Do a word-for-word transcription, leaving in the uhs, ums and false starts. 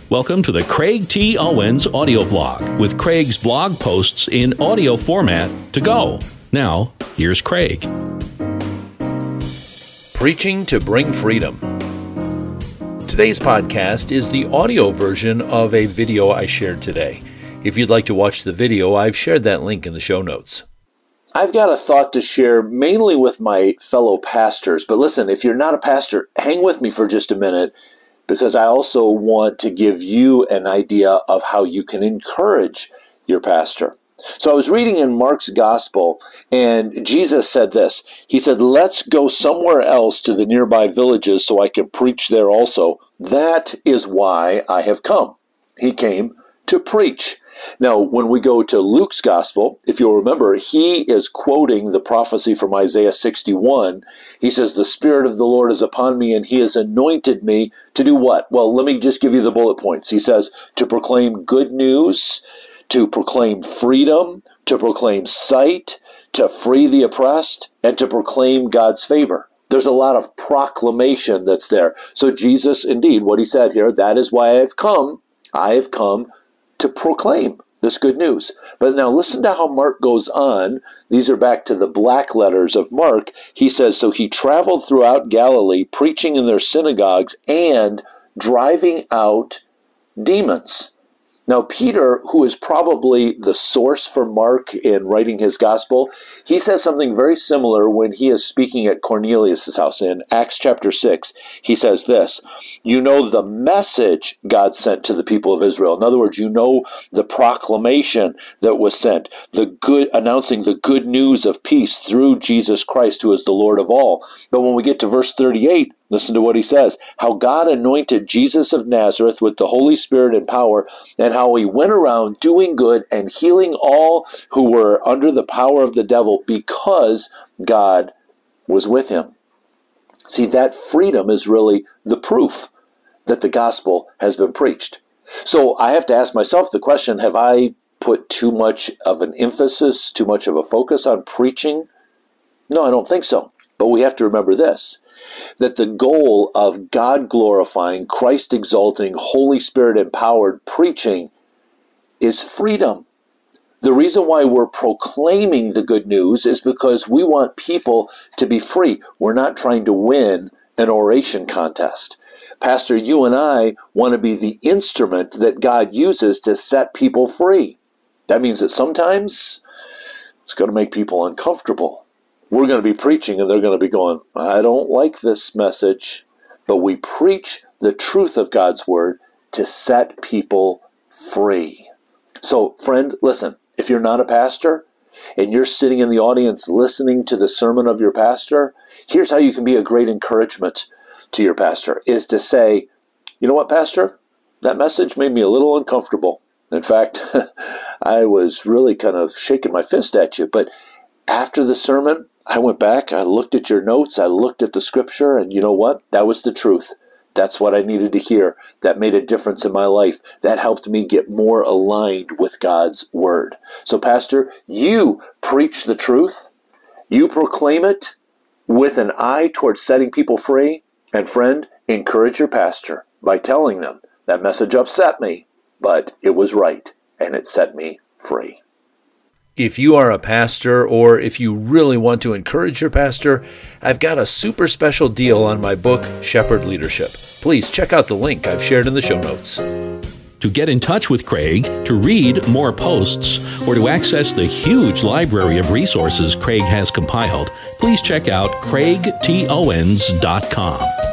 Welcome to the Craig T. Owens audio blog with Craig's blog posts in audio format to go. Now, here's Craig. Preaching to Bring Freedom. Today's podcast is the audio version of a video I shared today. If you'd like to watch the video, I've shared that link in the show notes. I've got a thought to share mainly with my fellow pastors, but listen, if you're not a pastor, hang with me for just a minute, because I also want to give you an idea of how you can encourage your pastor. So I was reading in Mark's gospel, and Jesus said this. He said, "Let's go somewhere else to the nearby villages so I can preach there also. That is why I have come." He came to preach. Now, when we go to Luke's gospel, if you'll remember, he is quoting the prophecy from Isaiah sixty-one. He says, "The Spirit of the Lord is upon me, and he has anointed me to do what?" Well, let me just give you the bullet points. He says, to proclaim good news, to proclaim freedom, to proclaim sight, to free the oppressed, and to proclaim God's favor. There's a lot of proclamation that's there. So Jesus, indeed, what he said here, that is why I have come. I have come to proclaim this good news. But now listen to how Mark goes on. These are back to the black letters of Mark. He says, so he traveled throughout Galilee, preaching in their synagogues and driving out demons. Now, Peter, who is probably the source for Mark in writing his gospel, he says something very similar when he is speaking at Cornelius' house. In Acts chapter six, he says this, "You know the message God sent to the people of Israel." In other words, you know the proclamation that was sent, the good, announcing the good news of peace through Jesus Christ, who is the Lord of all. But when we get to verse thirty-eight, listen to what he says, how God anointed Jesus of Nazareth with the Holy Spirit and power, and how he went around doing good and healing all who were under the power of the devil because God was with him. See, that freedom is really the proof that the gospel has been preached. So I have to ask myself the question, have I put too much of an emphasis, too much of a focus on preaching? No, I don't think so. But we have to remember this, that the goal of God-glorifying, Christ-exalting, Holy Spirit-empowered preaching is freedom. The reason why we're proclaiming the good news is because we want people to be free. We're not trying to win an oration contest. Pastor, you and I want to be the instrument that God uses to set people free. That means that sometimes it's going to make people uncomfortable. We're going to be preaching and they're going to be going, I don't like this message. But we preach the truth of God's word to set people free. So, friend, listen, if you're not a pastor and you're sitting in the audience listening to the sermon of your pastor, here's how you can be a great encouragement to your pastor, is to say, you know what, Pastor? That message made me a little uncomfortable. In fact, I was really kind of shaking my fist at you. But after the sermon, I went back, I looked at your notes, I looked at the scripture, and you know what? That was the truth. That's what I needed to hear. That made a difference in my life. That helped me get more aligned with God's word. So, Pastor, you preach the truth. You proclaim it with an eye towards setting people free. And friend, encourage your pastor by telling them, that message upset me, but it was right, and it set me free. If you are a pastor, or if you really want to encourage your pastor, I've got a super special deal on my book, Shepherd Leadership. Please check out the link I've shared in the show notes. To get in touch with Craig, to read more posts, or to access the huge library of resources Craig has compiled, please check out craig t owens dot com.